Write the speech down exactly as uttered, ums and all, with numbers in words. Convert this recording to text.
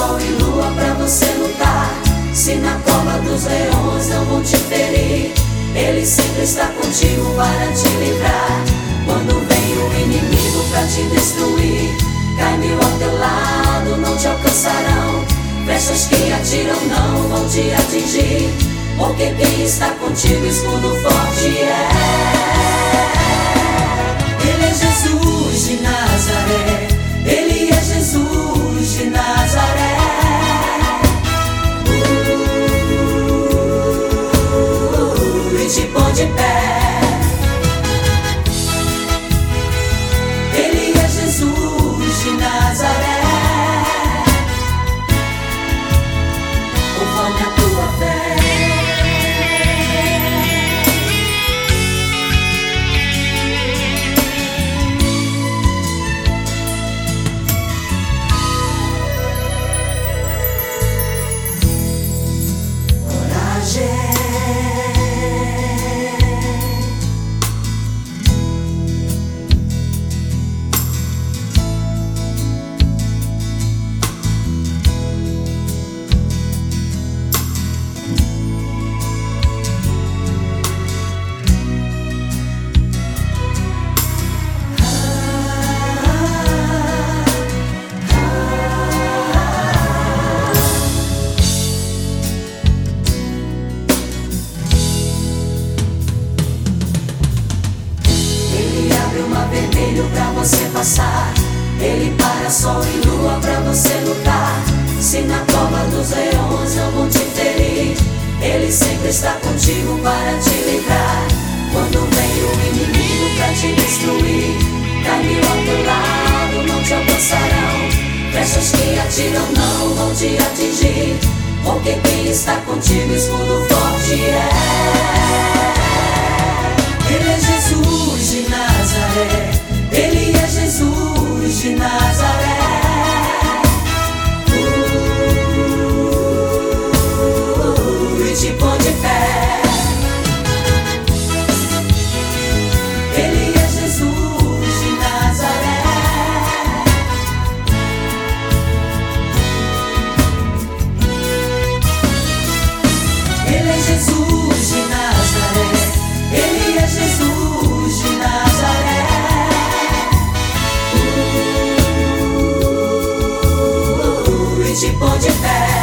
sol e lua pra você lutar. Se na cova dos leões não vão te ferir, Ele sempre está contigo para te livrar. Quando vem o inimigo pra te destruir, cai mil ao teu lado, não te alcançarão. Flechas que atiram não vão te atingir, porque quem está contigo escudo forte é. Ele é Jesus de Nazaré, Ele é Jesus de Nazaré. Uh, e te põe de pé. Ele é Jesus de Nazaré. Conforme a tua fé. Vermelho pra você passar, Ele para sol e lua pra você lutar. Se na cova dos leões não vão te ferir, Ele sempre está contigo para te livrar. Quando vem o inimigo pra te destruir, cai mil ao teu lado, não te alcançarão. Flechas que atiram não vão te atingir, porque quem está contigo escudo forte é. Ele é Jesus de Nazaré, Ele é Jesus de Nazaré. Uh, e te põe de pé. Ele é Jesus de Nazaré. Ele é Jesus de Nazaré, Ele é Jesus de Nazaré. Uh, uh, uh, e te põe de pé.